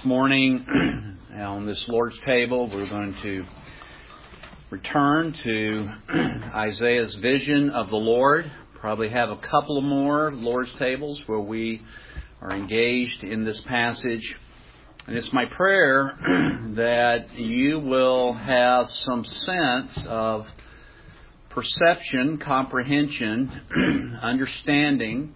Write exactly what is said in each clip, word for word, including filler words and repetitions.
morning on this Lord's table, we're going to return to Isaiah's vision of the Lord. Probably have a couple more Lord's tables where we are engaged in this passage. And it's my prayer that you will have some sense of perception, comprehension, understanding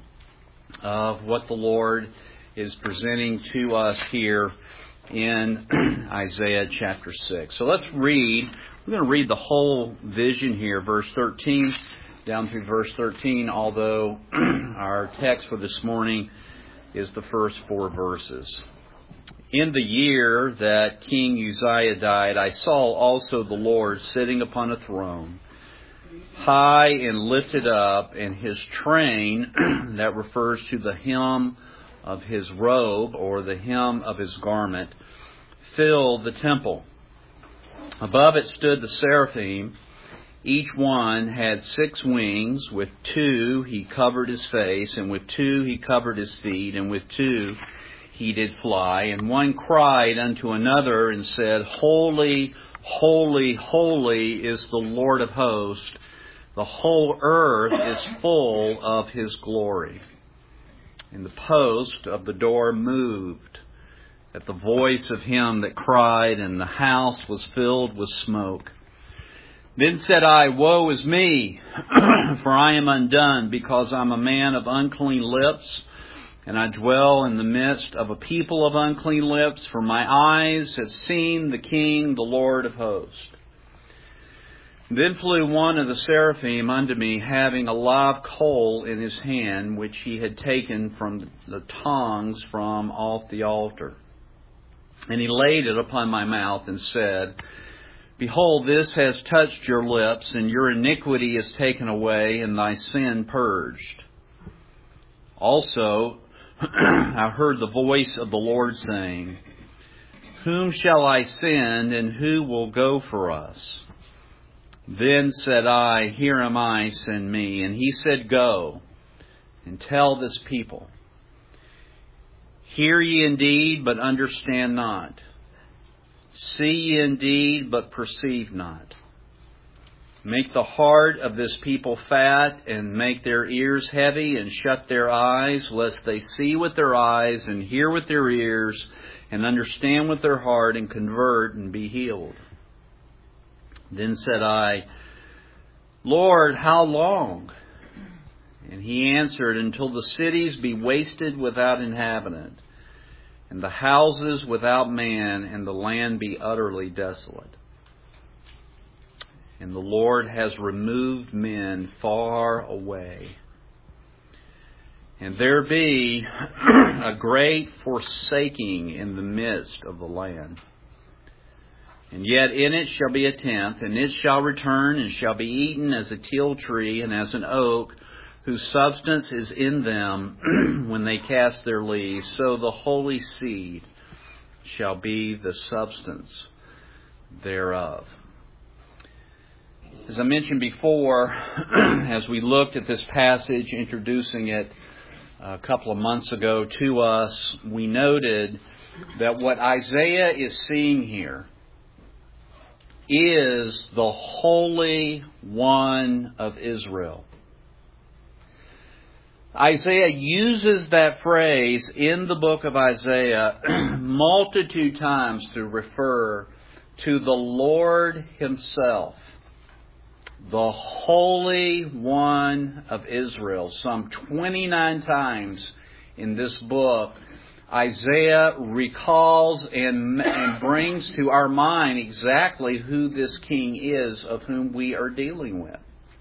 of what the Lord is presenting to us here in Isaiah chapter six. So let's read. We're going to read the whole vision here, verse thirteen down through verse thirteen, although our text for this morning is the first four verses. In the year that King Uzziah died, I saw also the Lord sitting upon a throne, high and lifted up, and his train, that refers to the hem of his robe or the hem of his garment, filled the temple. Above it stood the seraphim. Each one had six wings. With two he covered his face, and with two he covered his feet, and with two he did fly. And one cried unto another and said, Holy, holy, holy is the Lord of hosts. The whole earth is full of his glory. And the post of the door moved at the voice of him that cried, and the house was filled with smoke. Then said I, Woe is me, for I am undone, because I am a man of unclean lips, and I dwell in the midst of a people of unclean lips, for my eyes have seen the King, the Lord of hosts. Then flew one of the seraphim unto me, having a live coal in his hand, which he had taken from the tongs from off the altar. And he laid it upon my mouth and said, Behold, this has touched your lips, and your iniquity is taken away, and thy sin purged. Also I heard the voice of the Lord saying, Whom shall I send, and who will go for us? Then said I, Here am I, send me. And he said, Go, and tell this people, Hear ye indeed, but understand not. See ye indeed, but perceive not. Make the heart of this people fat, and make their ears heavy, and shut their eyes, lest they see with their eyes, and hear with their ears, and understand with their heart, and convert, and be healed. Then said I, Lord, how long? And he answered, Until the cities be wasted without inhabitant, and the houses without man, and the land be utterly desolate. And the Lord has removed men far away, and there be a great forsaking in the midst of the land. And yet in it shall be a tenth, and it shall return, and shall be eaten as a teil tree, and as an oak, whose substance is in them when they cast their leaves. So the holy seed shall be the substance thereof. As I mentioned before, as we looked at this passage, introducing it a couple of months ago to us, we noted that what Isaiah is seeing here is the Holy One of Israel. Isaiah uses that phrase in the book of Isaiah multitude times to refer to the Lord Himself, the Holy One of Israel. Some twenty-nine times in this book, Isaiah recalls and, and brings to our mind exactly who this king is of whom we are dealing with.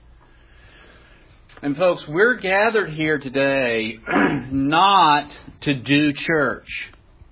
And folks, we're gathered here today not to do church.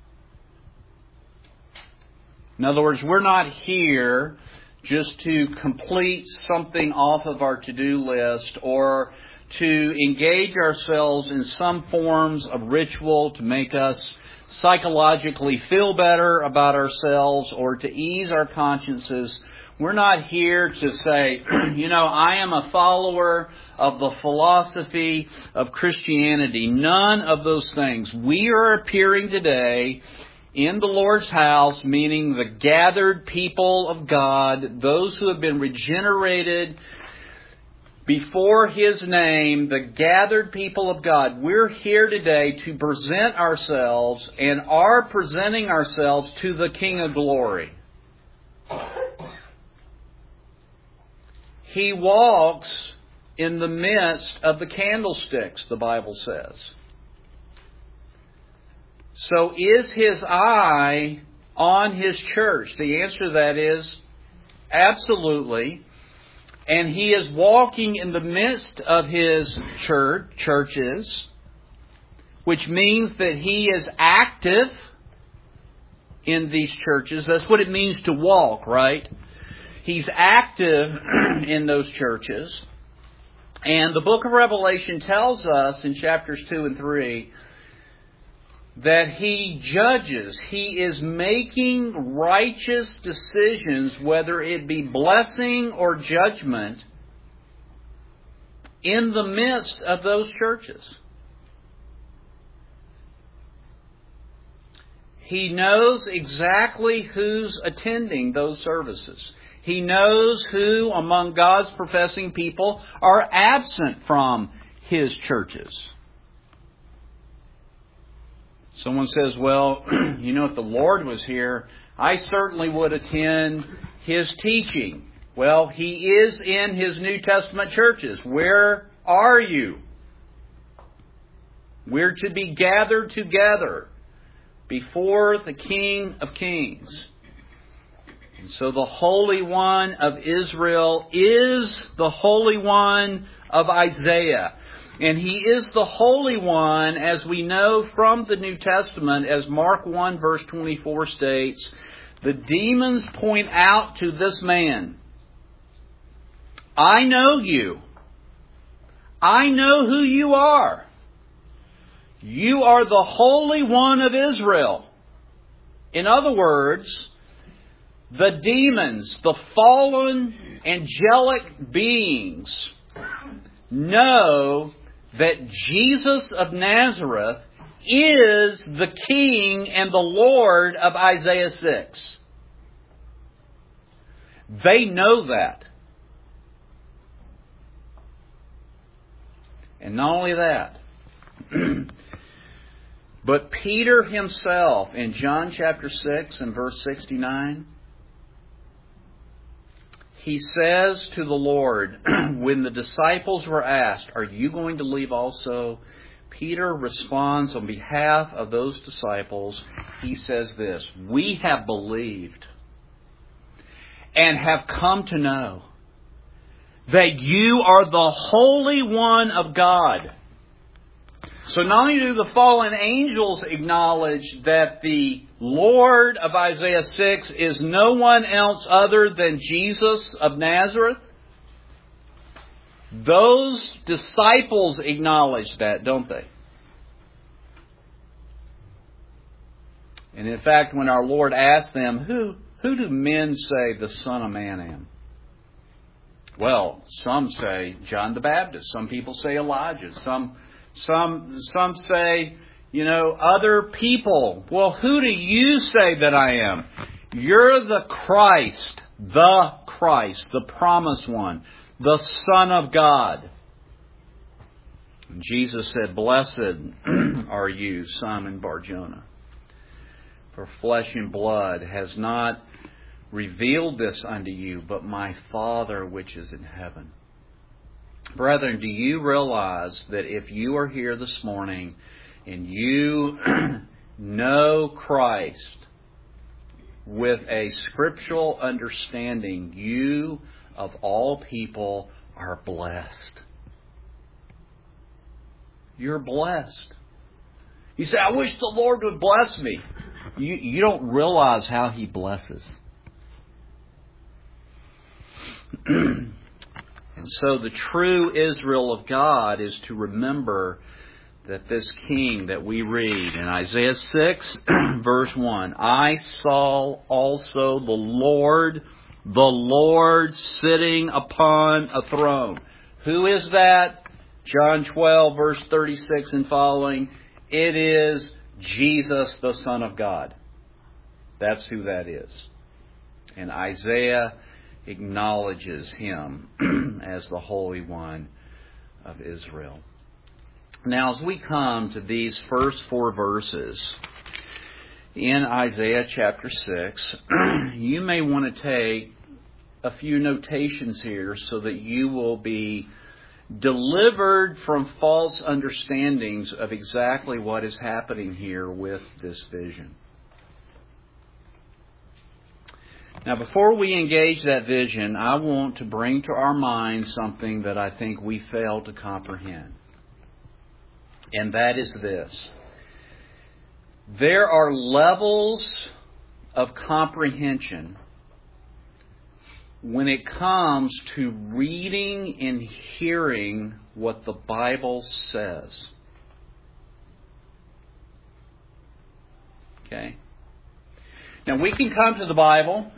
In other words, we're not here just to complete something off of our to-do list or to engage ourselves in some forms of ritual to make us psychologically feel better about ourselves or to ease our consciences. We're not here to say, you know, I am a follower of the philosophy of Christianity. None of those things. We are appearing today in the Lord's house, meaning the gathered people of God, those who have been regenerated before His name, the gathered people of God. We're here today to present ourselves and are presenting ourselves to the King of Glory. He walks in the midst of the candlesticks, the Bible says. So is His eye on His church? The answer to that is absolutely. And He is walking in the midst of His church, churches, which means that He is active in these churches. That's what it means to walk, right? He's active in those churches. And the book of Revelation tells us in chapters two and three that He judges. He is making righteous decisions, whether it be blessing or judgment, in the midst of those churches. He knows exactly who's attending those services. He knows who among God's professing people are absent from His churches. Someone says, well, you know, if the Lord was here, I certainly would attend His teaching. Well, He is in His New Testament churches. Where are you? We're to be gathered together before the King of Kings. And so the Holy One of Israel is the Holy One of Isaiah. And He is the Holy One, as we know from the New Testament, as Mark one verse twenty-four states, the demons point out to this man, I know you. I know who you are. You are the Holy One of Israel. In other words, the demons, the fallen angelic beings, know that Jesus of Nazareth is the King and the Lord of Isaiah six. They know that. And not only that, but Peter himself in John chapter six and verse sixty-nine, he says to the Lord, when the disciples were asked, are you going to leave also? Peter responds on behalf of those disciples. He says this, we have believed and have come to know that you are the Holy One of God. So not only do the fallen angels acknowledge that the Lord of Isaiah six is no one else other than Jesus of Nazareth, those disciples acknowledge that, don't they? And in fact, when our Lord asked them, who, who do men say the Son of Man am? Well, some say John the Baptist. Some people say Elijah. Some Some some say, you know, other people. Well, who do you say that I am? You're the Christ, the Christ, the promised one, the Son of God. And Jesus said, blessed are you, Simon Bar-Jonah, for flesh and blood has not revealed this unto you, but my Father which is in heaven. Brethren, do you realize that if you are here this morning and you know Christ with a scriptural understanding, you, of all people, are blessed. You're blessed. You say, I wish the Lord would bless me. You, you don't realize how He blesses. And so the true Israel of God is to remember that this King that we read in Isaiah six, verse one, I saw also the Lord, the Lord sitting upon a throne. Who is that? John twelve, verse thirty-six and following. It is Jesus, the Son of God. That's who that is. And Isaiah acknowledges him as the Holy One of Israel. Now, as we come to these first four verses in Isaiah chapter six, you may want to take a few notations here so that you will be delivered from false understandings of exactly what is happening here with this vision. Now, before we engage that vision, I want to bring to our minds something that I think we fail to comprehend. And that is this. There are levels of comprehension when it comes to reading and hearing what the Bible says. Okay? Now, we can come to the Bible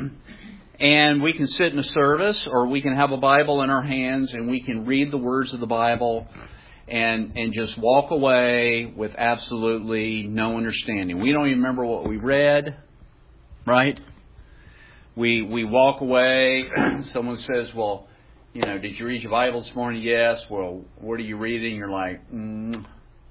and we can sit in a service, or we can have a Bible in our hands and we can read the words of the Bible and, and just walk away with absolutely no understanding. We don't even remember what we read, right? We we walk away. Someone says, well, you know, did you read your Bible this morning? Yes. Well, what are you reading? You're like, mm.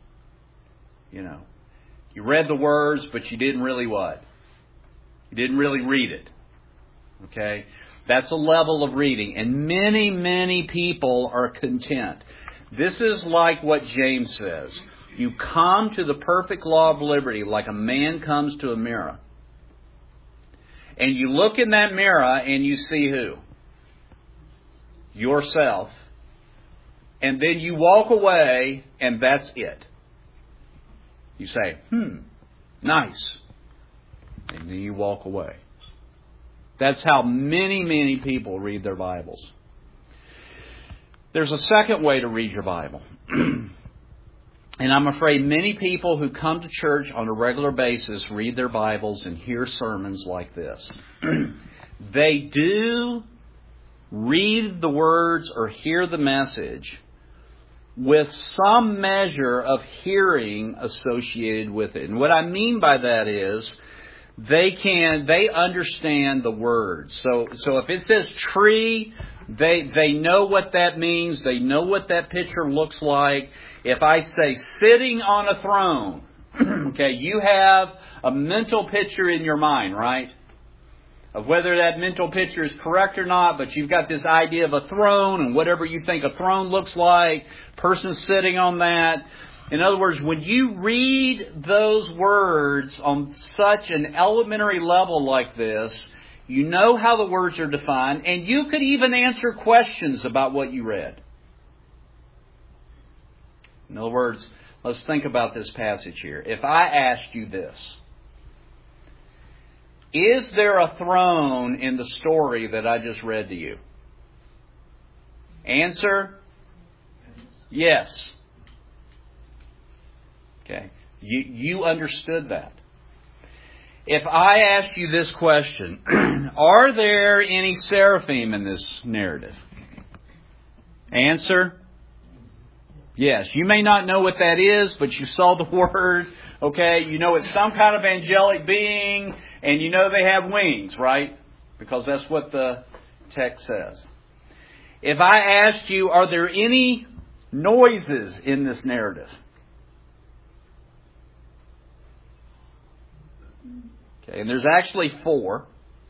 You know, you read the words, but you didn't really what? You didn't really read it. Okay? That's a level of reading. And many, many people are content. This is like what James says. You come to the perfect law of liberty like a man comes to a mirror. And you look in that mirror and you see who? Yourself. And then you walk away and that's it. You say, hmm, nice. And then you walk away. That's how many, many people read their Bibles. There's a second way to read your Bible. And I'm afraid many people who come to church on a regular basis read their Bibles and hear sermons like this. They do read the words or hear the message with some measure of hearing associated with it. And what I mean by that is they can, they understand the words. So, so if it says tree, they, they know what that means. They know what that picture looks like. If I say sitting on a throne, okay, you have a mental picture in your mind, right? Of whether that mental picture is correct or not, but you've got this idea of a throne and whatever you think a throne looks like, person sitting on that. In other words, when you read those words on such an elementary level like this, you know how the words are defined, and you could even answer questions about what you read. In other words, let's think about this passage here. If I asked you this, is there a throne in the story that I just read to you? Answer? Yes. Okay. You, you understood that. If I asked you this question, are there any seraphim in this narrative? Answer? Yes. You may not know what that is, but you saw the word. Okay. You know it's some kind of angelic being, and you know they have wings, right? Because that's what the text says. If I asked you, are there any noises in this narrative? Okay, and there's actually four.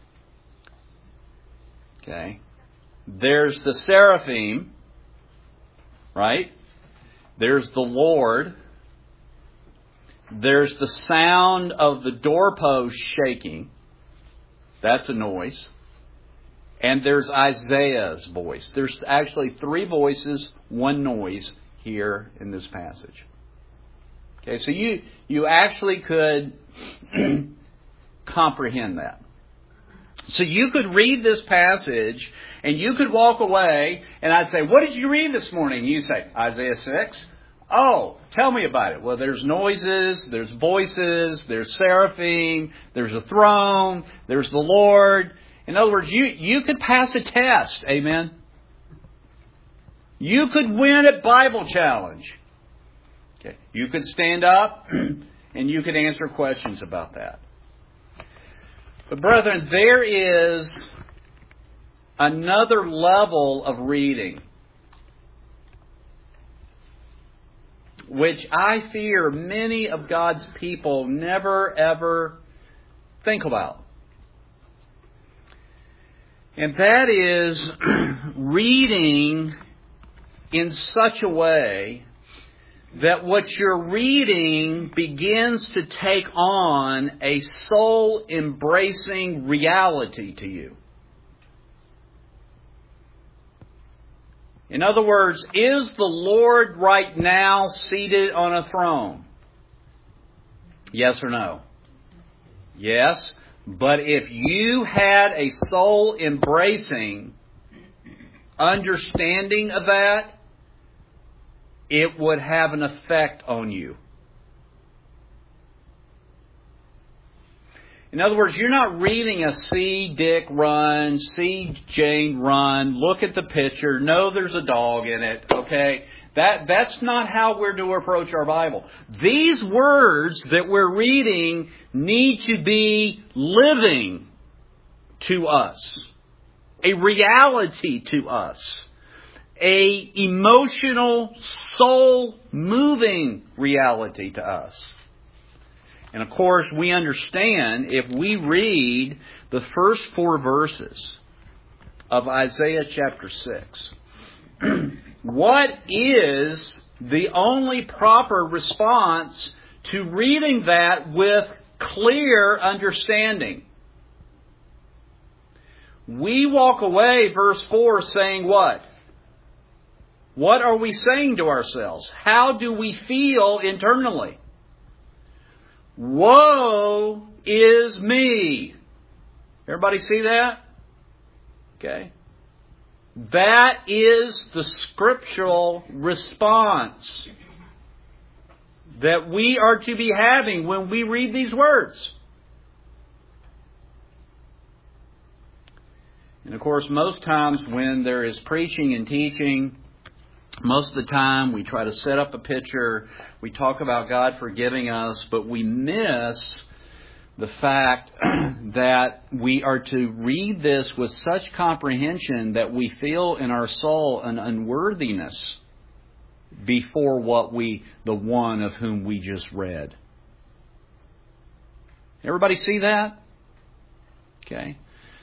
Okay. There's the seraphim, right? There's the Lord. There's the sound of the doorpost shaking. That's a noise. And there's Isaiah's voice. There's actually three voices, one noise here in this passage. Okay, so you, you actually could comprehend that. So you could read this passage and you could walk away and I'd say, what did you read this morning? You say, Isaiah six. Oh, tell me about it. Well, there's noises, there's voices, there's seraphim, there's a throne, there's the Lord. In other words, you, you could pass a test. Amen. You could win at Bible Challenge. Okay. You could stand up and you could answer questions about that. But brethren, there is another level of reading which I fear many of God's people never ever think about. And that is reading in such a way that what you're reading begins to take on a soul-embracing reality to you. In other words, is the Lord right now seated on a throne? Yes or no? Yes. But if you had a soul-embracing understanding of that, it would have an effect on you. In other words, you're not reading a see Dick run, see Jane run, look at the picture, know there's a dog in it, okay? That, that's not how we're to approach our Bible. These words that we're reading need to be living to us, a reality to us, a emotional, soul-moving reality to us. And of course, we understand if we read the first four verses of Isaiah chapter six, what is the only proper response to reading that with clear understanding? We walk away, verse four, saying what? What are we saying to ourselves? How do we feel internally? Woe is me. Everybody see that? Okay. That is the scriptural response that we are to be having when we read these words. And of course, most times when there is preaching and teaching, most of the time we try to set up a picture, we talk about God forgiving us, but we miss the fact that we are to read this with such comprehension that we feel in our soul an unworthiness before what we, the one of whom we just read. Everybody see that? Okay.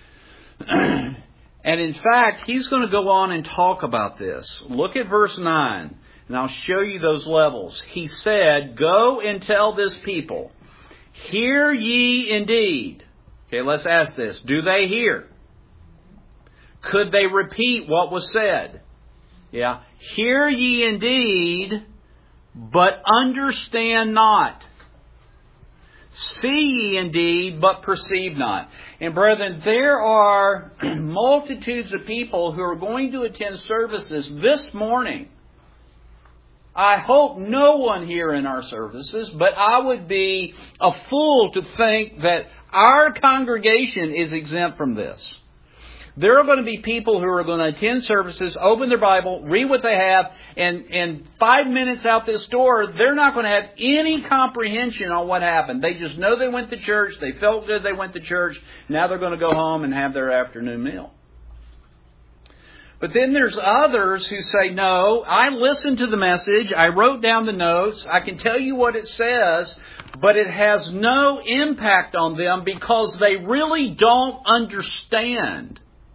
And in fact, he's going to go on and talk about this. Look at verse nine, and I'll show you those levels. He said, "Go and tell this people, hear ye indeed." Okay, let's ask this. Do they hear? Could they repeat what was said? Yeah. Hear ye indeed, but understand not. See ye indeed, but perceive not. And brethren, there are multitudes of people who are going to attend services this morning. I hope no one here in our services, but I would be a fool to think that our congregation is exempt from this. There are going to be people who are going to attend services, open their Bible, read what they have, and, and five minutes out this door, they're not going to have any comprehension on what happened. They just know they went to church, they felt good they went to church, now they're going to go home and have their afternoon meal. But then there's others who say, no, I listened to the message, I wrote down the notes, I can tell you what it says, but it has no impact on them because they really don't understand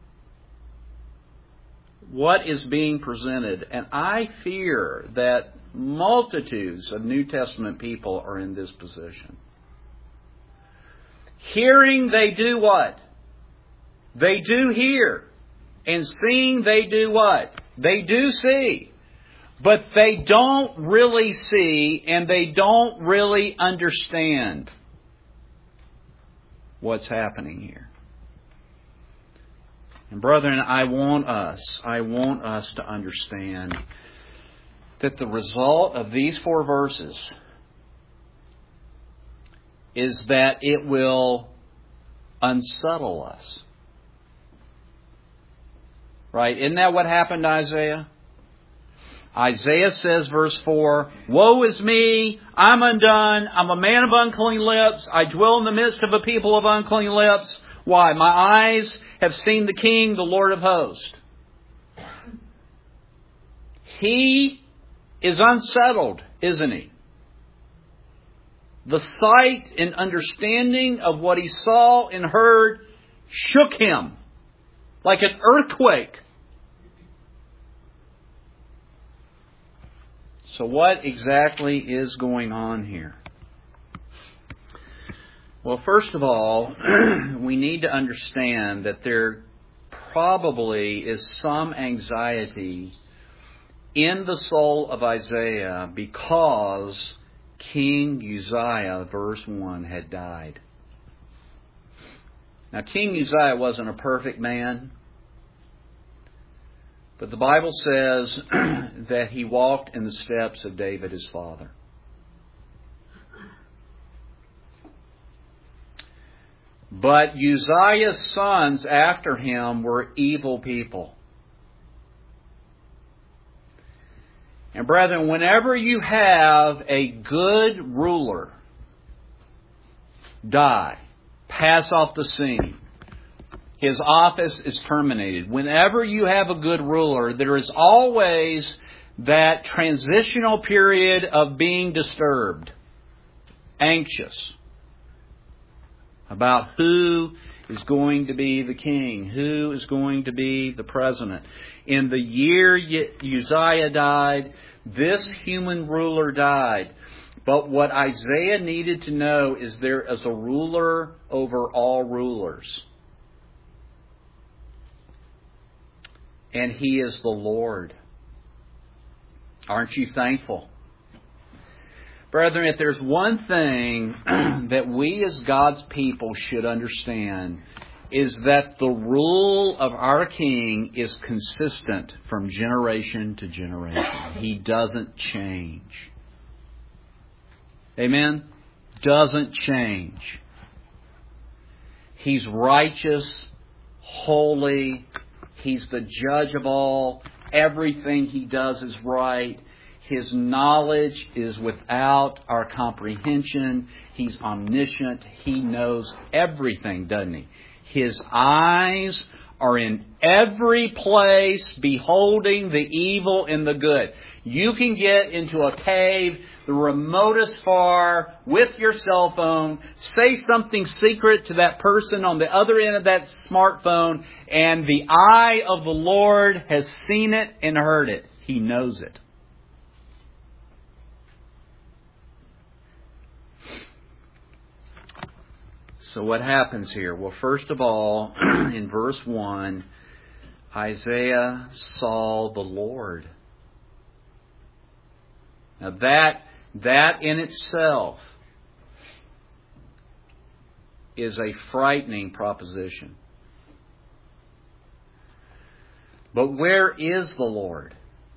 what is being presented. And I fear that multitudes of New Testament people are in this position. Hearing, they do what? They do hear. And seeing, they do what? They do see. But they don't really see and they don't really understand what's happening here. And brethren, I want us, I want us to understand that the result of these four verses is that it will unsettle us. Right? Isn't that what happened to Isaiah? Isaiah says, verse four, "Woe is me, I'm undone, I'm a man of unclean lips, I dwell in the midst of a people of unclean lips. Why? My eyes have seen the King, the Lord of hosts. He is unsettled, isn't he? The sight and understanding of what he saw and heard shook him like an earthquake. So what exactly is going on here? Well, first of all, we need to understand that there probably is some anxiety in the soul of Isaiah because King Uzziah, verse one, had died. Now, King Uzziah wasn't a perfect man, but the Bible says that he walked in the steps of David, his father. But Uzziah's sons after him were evil people. And brethren, whenever you have a good ruler die, pass off the scene, his office is terminated. Whenever you have a good ruler, there is always that transitional period of being disturbed, anxious about who is going to be the king, who is going to be the president. In the year Uzziah died, this human ruler died. But what Isaiah needed to know is there is a ruler over all rulers. And He is the Lord. Aren't you thankful? Brethren, if there's one thing that we as God's people should understand, is that the rule of our King is consistent from generation to generation. He doesn't change. Amen? Doesn't change. He's righteous, holy. He's the judge of all. Everything He does is right. His knowledge is without our comprehension. He's omniscient. He knows everything, doesn't He? His eyes are in every place, beholding the evil and the good. You can get into a cave, the remotest far, with your cell phone, say something secret to that person on the other end of that smartphone, and the eye of the Lord has seen it and heard it. He knows it. So what happens here? Well, first of all, in verse one, Isaiah saw the Lord. Now that, that in itself is a frightening proposition. But where is the Lord?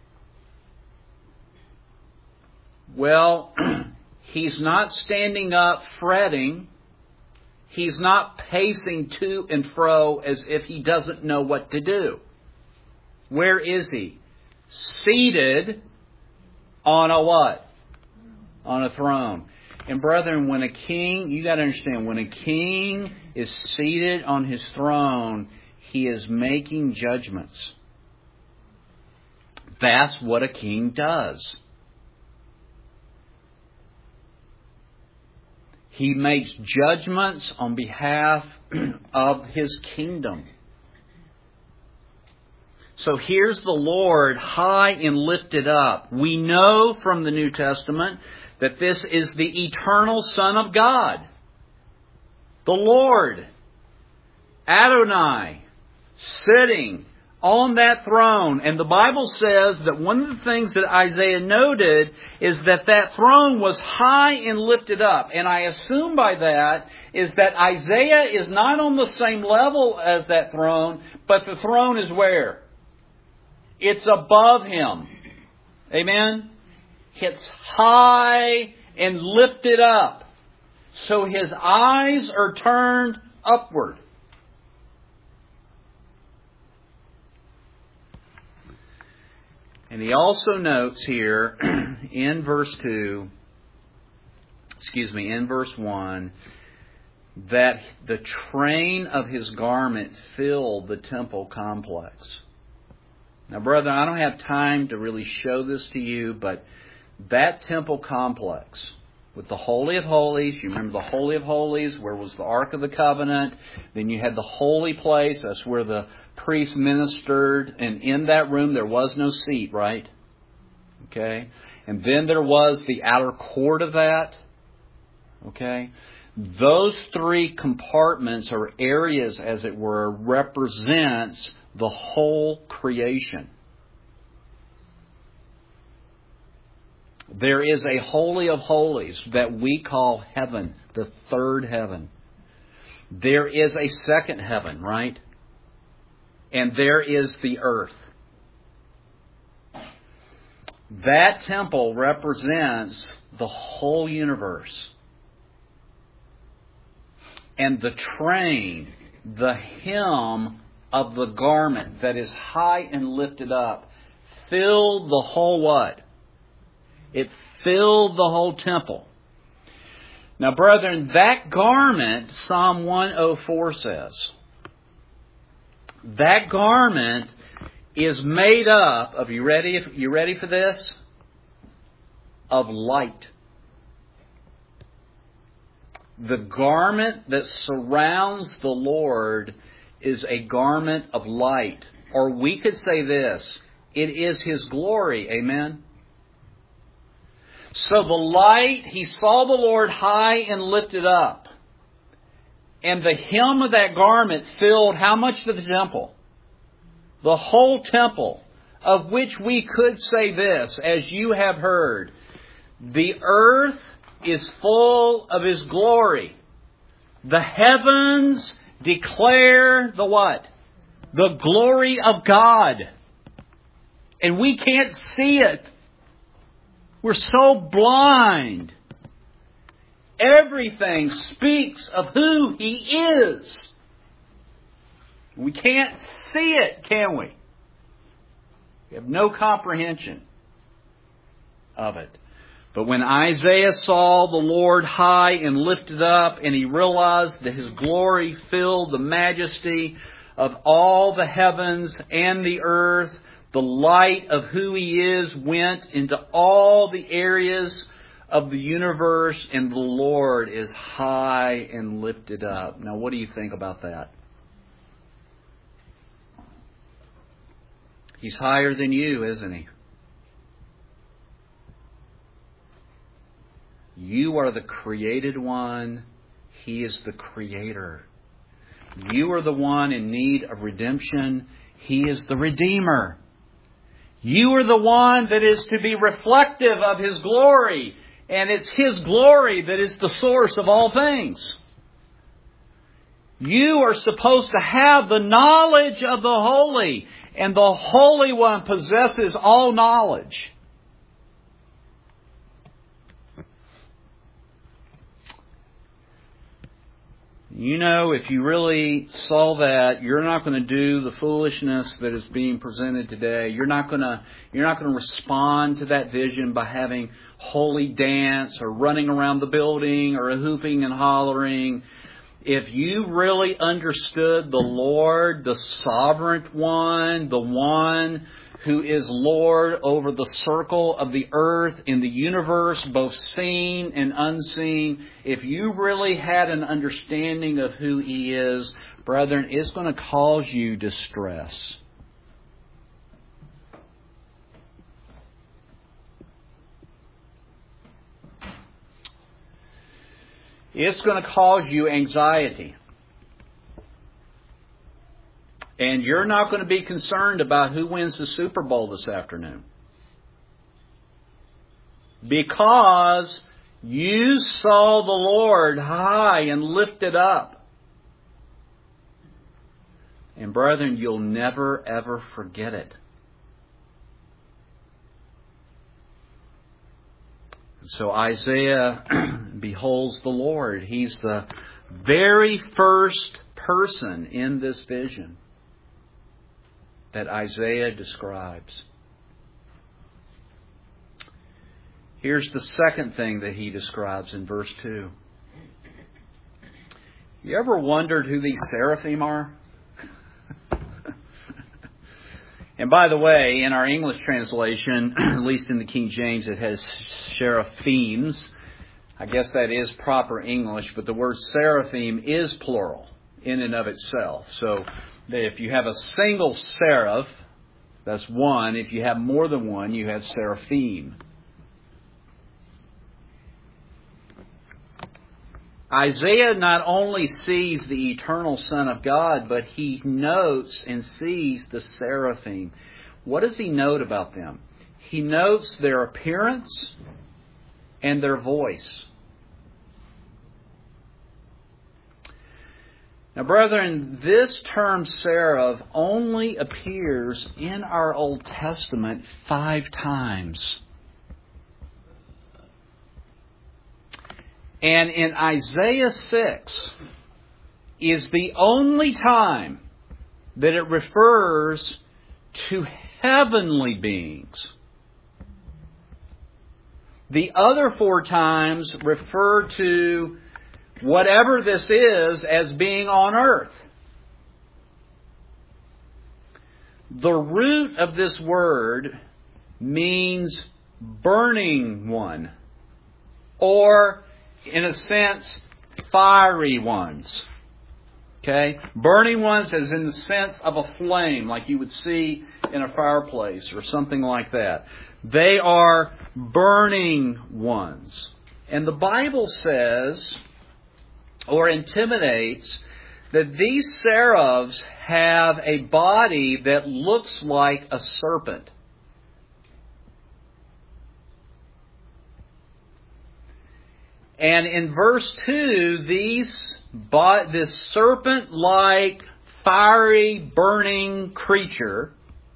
Well, He's not standing up fretting. He's not pacing to and fro as if He doesn't know what to do. Where is He? Seated on a what? On a throne. And brethren, when a king, you got to understand, when a king is seated on his throne, he is making judgments. That's what a king does. He makes judgments on behalf of His kingdom. So here's the Lord high and lifted up. We know from the New Testament that this is the eternal Son of God. The Lord, Adonai, sitting on that throne. And the Bible says that one of the things that Isaiah noted is that that throne was high and lifted up. And I assume by that is that Isaiah is not on the same level as that throne, but the throne is where? It's above him. Amen? It's high and lifted up. So his eyes are turned upward. And he also notes here in verse two, excuse me, in verse one, that the train of His garment filled the temple complex. Now, brethren, I don't have time to really show this to you, but that temple complex with the Holy of Holies, you remember the Holy of Holies, where was the Ark of the Covenant, then you had the holy place, that's where the priest ministered, and in that room there was no seat, right? Okay? And then there was the outer court of that. Okay? Those three compartments or areas, as it were, represents the whole creation. There is a Holy of Holies that we call heaven, the third heaven. There is a second heaven, right? And there is the earth. That temple represents the whole universe. And the train, the hem of the garment that is high and lifted up, filled the whole what? It filled the whole temple. Now, brethren, that garment, Psalm one oh four says, that garment is made up of, you ready, you ready for this? Of light. The garment that surrounds the Lord is a garment of light. Or we could say this, it is His glory. Amen? So the light, he saw the Lord high and lifted up. And the hem of that garment filled how much of the temple? The whole temple, of which we could say this, as you have heard. The earth is full of His glory. The heavens declare the what? The glory of God. And we can't see it. We're so blind. Everything speaks of who He is. We can't see it, can we? We have no comprehension of it. But when Isaiah saw the Lord high and lifted up, and he realized that His glory filled the majesty of all the heavens and the earth, the light of who He is went into all the areas of the universe, and the Lord is high and lifted up. Now, what do you think about that? He's higher than you, isn't He? You are the created one. He is the Creator. You are the one in need of redemption. He is the Redeemer. You are the one that is to be reflective of His glory. And it's His glory that is the source of all things. You are supposed to have the knowledge of the Holy. And the Holy One possesses all knowledge. You know, if you really saw that, you're not going to do the foolishness that is being presented today. You're not going to, you're not going to respond to that vision by having holy dance or running around the building or hooping and hollering. If you really understood the Lord, the sovereign one, the one who is Lord over the circle of the earth in the universe, both seen and unseen, if you really had an understanding of who He is, brethren, it's going to cause you distress. It's going to cause you anxiety. And you're not going to be concerned about who wins the Super Bowl this afternoon. Because you saw the Lord high and lifted up. And brethren, you'll never ever forget it. So Isaiah beholds the Lord. He's the very first person in this vision that Isaiah describes. Here's the second thing that he describes in verse two. You ever wondered who these seraphim are? And by the way, in our English translation, at least in the King James, it has seraphims. I guess that is proper English, but the word seraphim is plural in and of itself. So if you have a single seraph, that's one. If you have more than one, you have seraphim. Isaiah not only sees the eternal Son of God, but he notes and sees the seraphim. What does he note about them? He notes their appearance and their voice. Now, brethren, this term seraph only appears in our Old Testament five times. And in Isaiah six is the only time that it refers to heavenly beings. The other four times refer to whatever this is as being on earth. The root of this word means burning one, or in a sense, fiery ones. Okay? Burning ones is in the sense of a flame, like you would see in a fireplace or something like that. They are burning ones. And the Bible says, or intimidates, that these seraphs have a body that looks like a serpent. And in verse two, these, this serpent-like, fiery, burning creature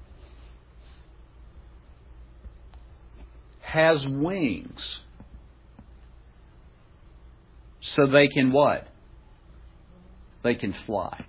has wings. So they can what? They can fly.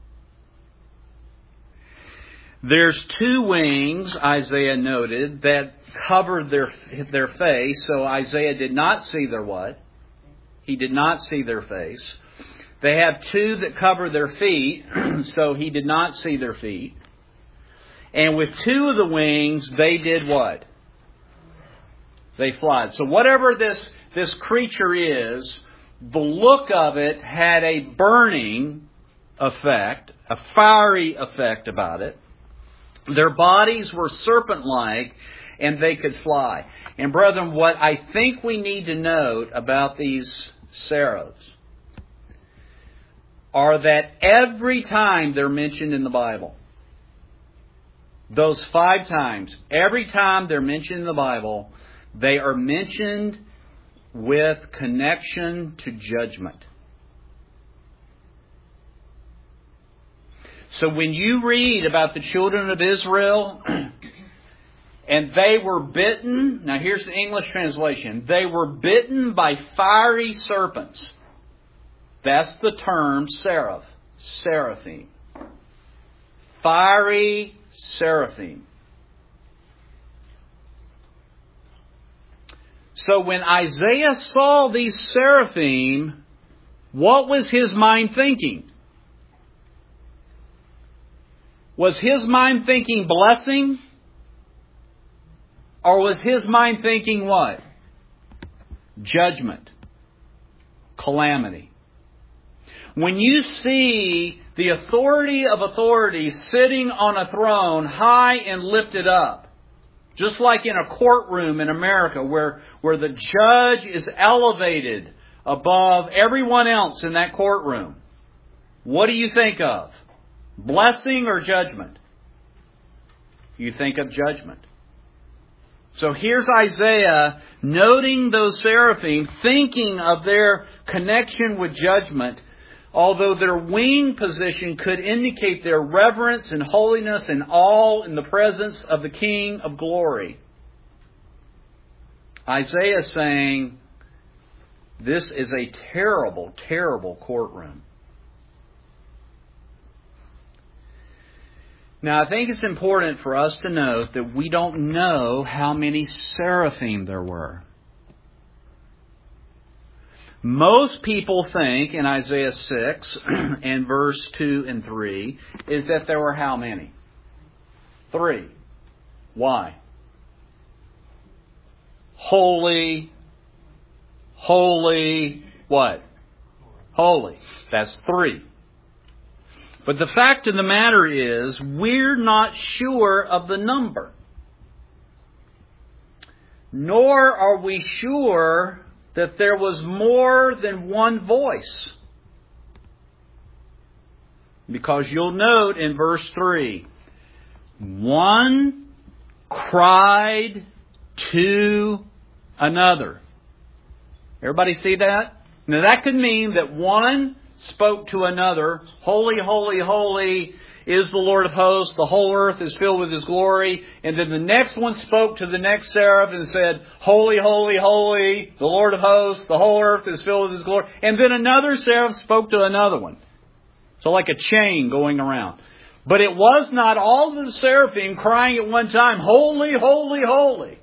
There's two wings, Isaiah noted, that covered their, their face. So Isaiah did not see their what? He did not see their face. They have two that cover their feet, so he did not see their feet. And with two of the wings, they did what? They fly. So whatever this, this creature is, the look of it had a burning effect, a fiery effect about it. Their bodies were serpent-like, and they could fly. And brethren, what I think we need to note about these seraphs are that every time they're mentioned in the Bible, those five times, every time they're mentioned in the Bible, they are mentioned with connection to judgment. So when you read about the children of Israel, and they were bitten, now here's the English translation, they were bitten by fiery serpents. That's the term seraph, seraphim. Fiery seraphim. So when Isaiah saw these seraphim, what was his mind thinking? Was his mind thinking blessing? Or was his mind thinking what? Judgment. Calamity. When you see the authority of authorities sitting on a throne high and lifted up, just like in a courtroom in America where, where the judge is elevated above everyone else in that courtroom, what do you think of? Blessing or judgment? You think of judgment. So here's Isaiah noting those seraphim, thinking of their connection with judgment, although their wing position could indicate their reverence and holiness and awe in the presence of the King of glory. Isaiah is saying, this is a terrible, terrible courtroom. Now, I think it's important for us to note that we don't know how many seraphim there were. Most people think in Isaiah six and verse two and three is that there were how many? Three. Why? Holy, holy, what? Holy. That's three. But the fact of the matter is, we're not sure of the number. Nor are we sure that there was more than one voice. Because you'll note in verse three, one cried to another. Everybody see that? Now that could mean that one spoke to another, holy, holy, holy is the Lord of hosts, the whole earth is filled with His glory. And then the next one spoke to the next seraph and said, holy, holy, holy, the Lord of hosts, the whole earth is filled with His glory. And then another seraph spoke to another one. So like a chain going around. But it was not all of the seraphim crying at one time, holy, holy, holy.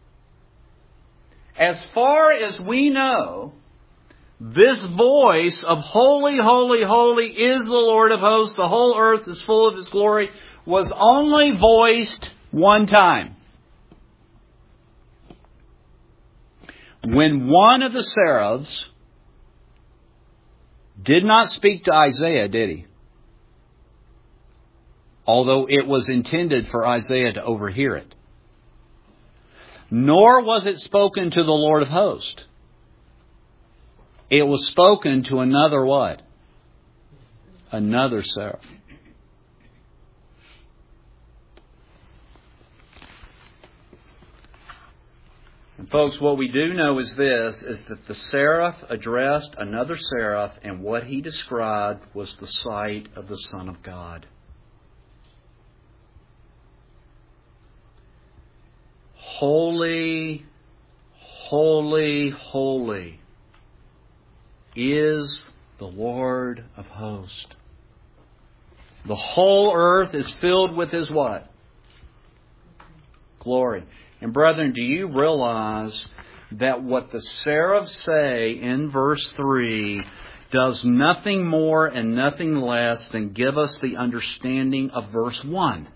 As far as we know, this voice of holy, holy, holy is the Lord of hosts, the whole earth is full of His glory, was only voiced one time. When one of the seraphs did not speak to Isaiah, did he? Although it was intended for Isaiah to overhear it. Nor was it spoken to the Lord of hosts. It was spoken to another what? Another seraph. And folks, what we do know is this, is that the seraph addressed another seraph, and what he described was the sight of the Son of God. Holy, holy, holy is the Lord of hosts. The whole earth is filled with His what? Glory. And brethren, do you realize that what the seraphs say in verse three does nothing more and nothing less than give us the understanding of verse one?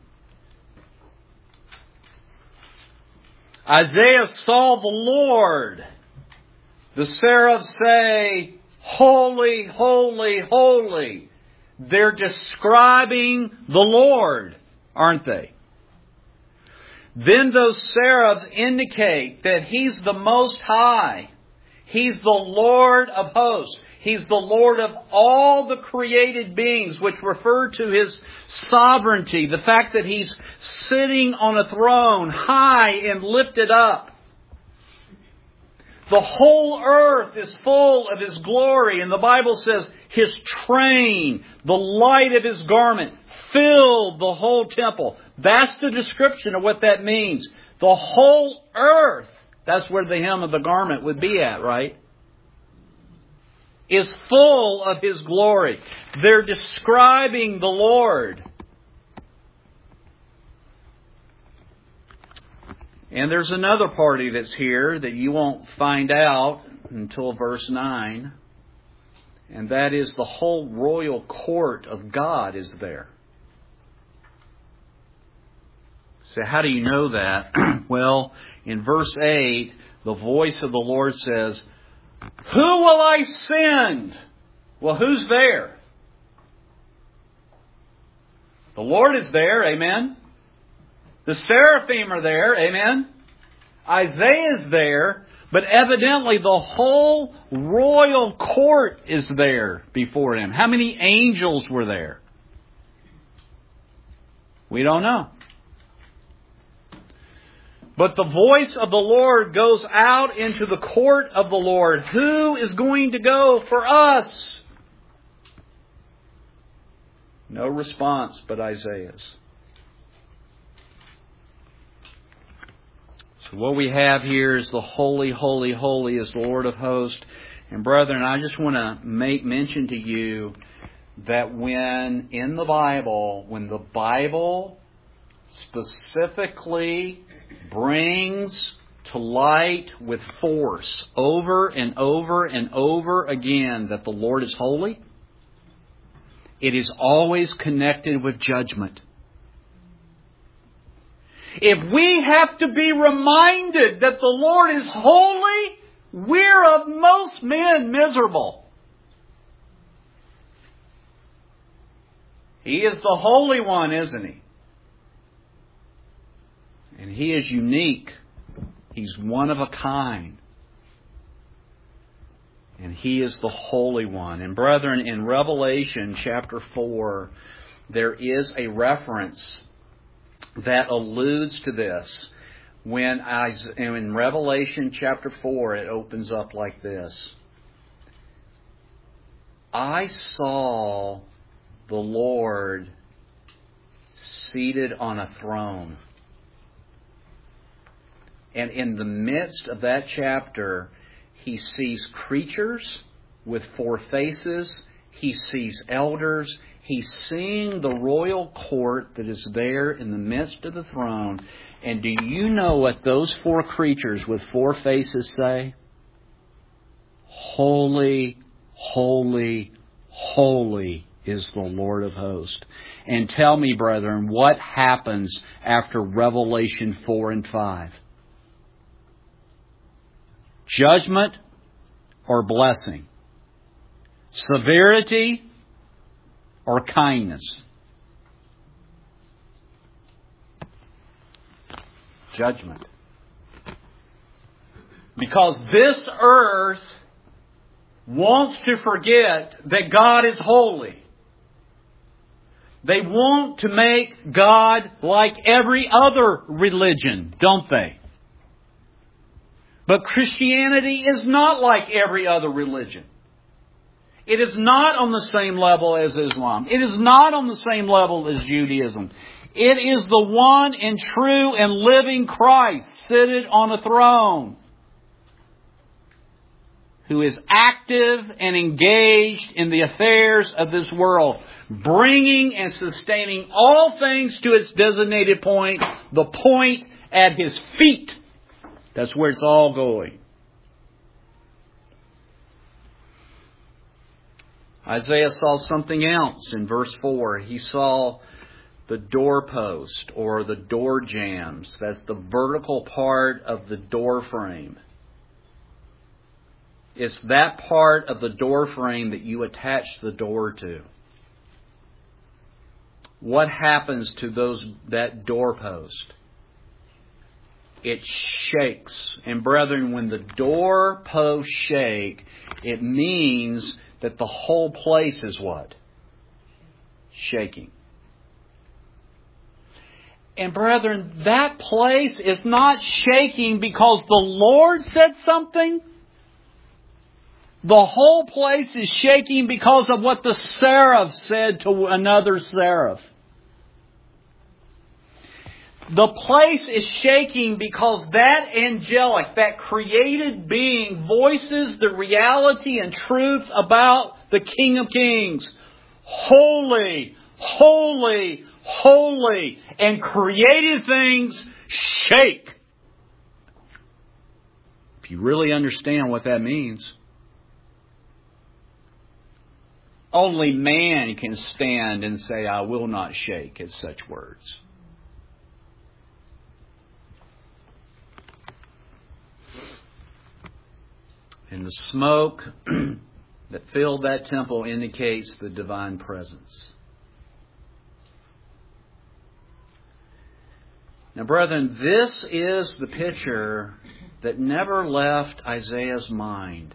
Isaiah saw the Lord. The seraphs say, holy, holy, holy. They're describing the Lord, aren't they? Then those seraphs indicate that He's the Most High. He's the Lord of hosts. He's the Lord of all the created beings, which refer to His sovereignty. The fact that He's sitting on a throne, high and lifted up. The whole earth is full of His glory. And the Bible says His train, the light of His garment, filled the whole temple. That's the description of what that means. The whole earth, that's where the hem of the garment would be at, right? Is full of His glory. They're describing the Lord. And there's another party that's here that you won't find out until verse nine. And that is the whole royal court of God is there. So how do you know that? Well, in verse eight, the voice of the Lord says, who will I send? Well, who's there? The Lord is there, amen. The seraphim are there, amen. Isaiah is there, but evidently the whole royal court is there before Him. How many angels were there? We don't know. But the voice of the Lord goes out into the court of the Lord. Who is going to go for us? No response but Isaiah's. So what we have here is the holy, holy, holy is the Lord of hosts. And brethren, I just want to make mention to you that when in the Bible, when the Bible specifically brings to light with force over and over and over again that the Lord is holy, it is always connected with judgment. If we have to be reminded that the Lord is holy, we're of most men miserable. He is the Holy One, isn't He? And He is unique. He's one of a kind. And He is the Holy One. And brethren, in Revelation chapter four, there is a reference that alludes to this. When I, in Revelation chapter four, it opens up like this. I saw the Lord seated on a throne. And in the midst of that chapter, He sees creatures with four faces. He sees elders. He's seeing the royal court that is there in the midst of the throne. And do you know what those four creatures with four faces say? Holy, holy, holy is the Lord of hosts. And tell me, brethren, what happens after Revelation four and five? Judgment or blessing? Severity or kindness? Judgment. Because this earth wants to forget that God is holy. They want to make God like every other religion, don't they? But Christianity is not like every other religion. It is not on the same level as Islam. It is not on the same level as Judaism. It is the one and true and living Christ seated on a throne, who is active and engaged in the affairs of this world, bringing and sustaining all things to its designated point, the point at His feet. That's where it's all going. Isaiah saw something else in verse four. He saw the doorpost or the door jambs. That's the vertical part of the door frame. It's that part of the door frame that you attach the door to. What happens to those that doorpost? It shakes. And brethren, when the doorposts shake, it means that the whole place is what? Shaking. And brethren, that place is not shaking because the Lord said something. The whole place is shaking because of what the seraph said to another seraph. The place is shaking because that angelic, that created being voices the reality and truth about the King of Kings. Holy, holy, holy. And created things shake. If you really understand what that means, only man can stand and say, I will not shake at such words. And the smoke that filled that temple indicates the divine presence. Now, brethren, this is the picture that never left Isaiah's mind.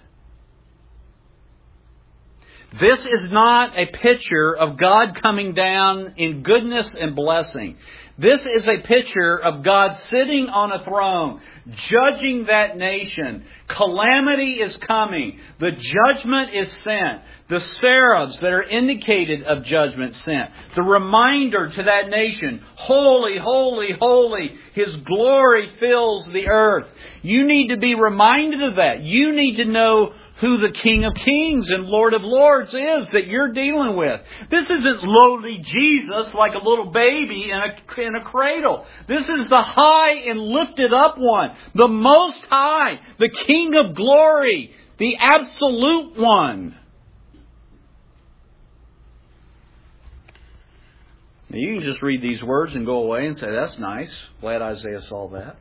This is not a picture of God coming down in goodness and blessing. This is a picture of God sitting on a throne, judging that nation. Calamity is coming. The judgment is sent. The seraphs that are indicated of judgment sent. The reminder to that nation, holy, holy, holy, His glory fills the earth. You need to be reminded of that. You need to know who the King of Kings and Lord of Lords is that you're dealing with. This isn't lowly Jesus like a little baby in a, in a cradle. This is the high and lifted up one, the Most High, the King of Glory, the Absolute One. Now you can just read these words and go away and say, that's nice. Glad Isaiah saw that.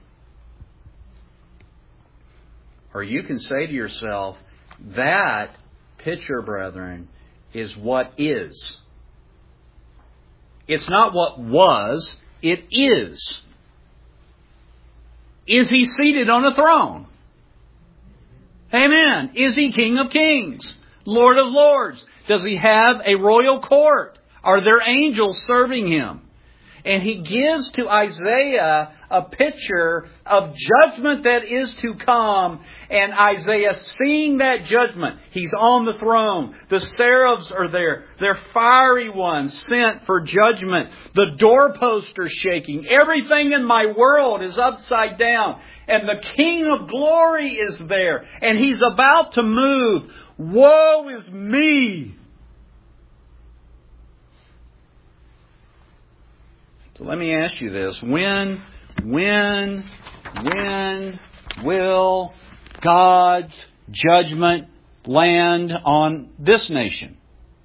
Or you can say to yourself, that picture, brethren, is what is. It's not what was, it is. Is He seated on a throne? Amen. Is He King of Kings, Lord of Lords? Does He have a royal court? Are there angels serving Him? And He gives to Isaiah a picture of judgment that is to come. And Isaiah seeing that judgment. He's on the throne. The seraphs are there. They're fiery ones sent for judgment. The doorposts are shaking. Everything in my world is upside down. And the King of Glory is there. And He's about to move. Woe is me! So let me ask you this. When, when, when will God's judgment land on this nation?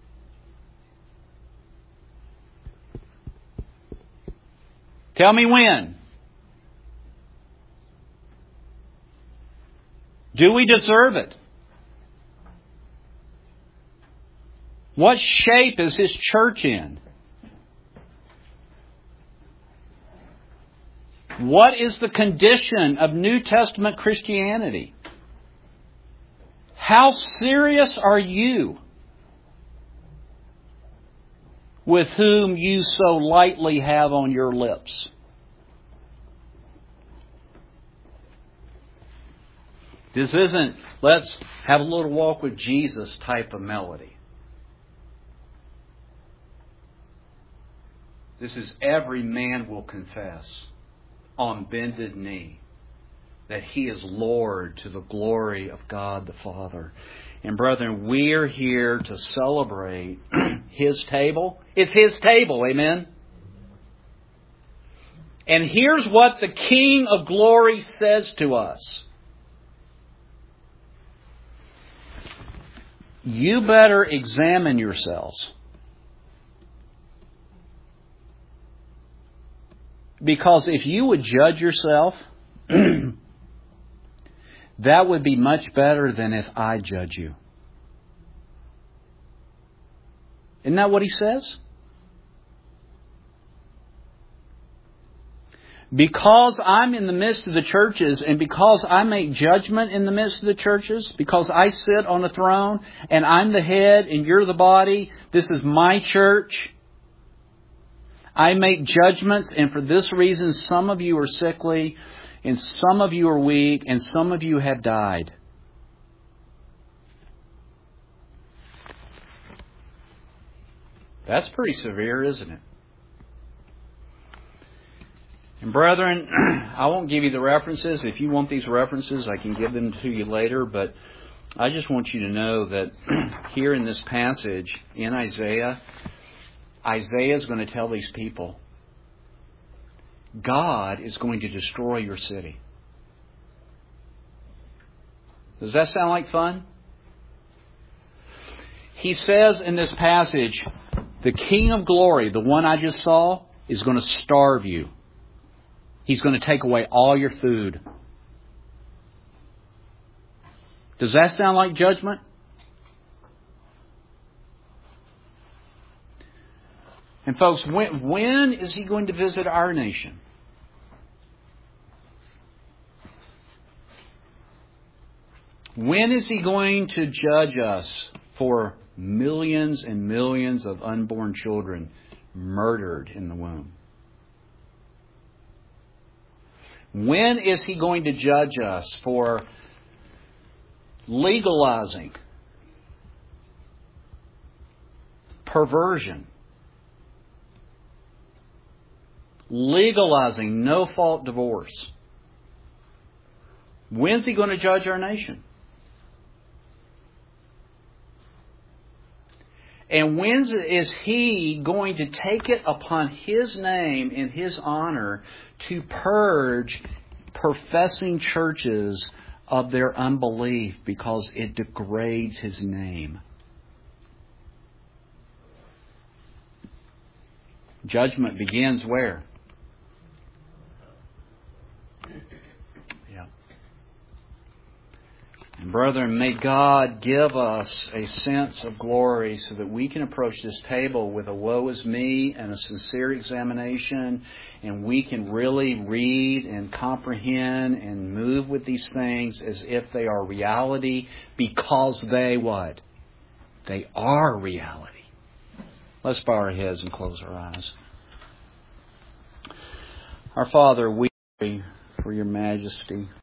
Tell me when. Do we deserve it? What shape is His church in? What is the condition of New Testament Christianity? How serious are you with whom you so lightly have on your lips? This isn't, let's have a little walk with Jesus type of melody. This is every man will confess on bended knee that He is Lord to the glory of God the Father. And brethren, we're here to celebrate His table. It's His table, amen? And here's what the King of Glory says to us. You better examine yourselves. Because if you would judge yourself, that would be much better than if I judge you. Isn't that what He says? Because I'm in the midst of the churches and because I make judgment in the midst of the churches, because I sit on a throne and I'm the head and you're the body, this is my church. I make judgments, and for this reason, some of you are sickly, and some of you are weak, and some of you have died. That's pretty severe, isn't it? And brethren, I won't give you the references. If you want these references, I can give them to you later, but I just want you to know that here in this passage in Isaiah, Isaiah is going to tell these people, God is going to destroy your city. Does that sound like fun? He says in this passage, the King of Glory, the one I just saw, is going to starve you. He's going to take away all your food. Does that sound like judgment? And folks, when, when is He going to visit our nation? When is He going to judge us for millions and millions of unborn children murdered in the womb? When is He going to judge us for legalizing perversion? Legalizing no-fault divorce? When's He going to judge our nation? And when is He going to take it upon His name in His honor to purge professing churches of their unbelief because it degrades His name? Judgment begins where? Yeah. And brethren, may God give us a sense of glory so that we can approach this table with a woe is me and a sincere examination, and we can really read and comprehend and move with these things as if they are reality, because they what? They are reality. Let's bow our heads and close our eyes. Our Father, we pray for Your majesty.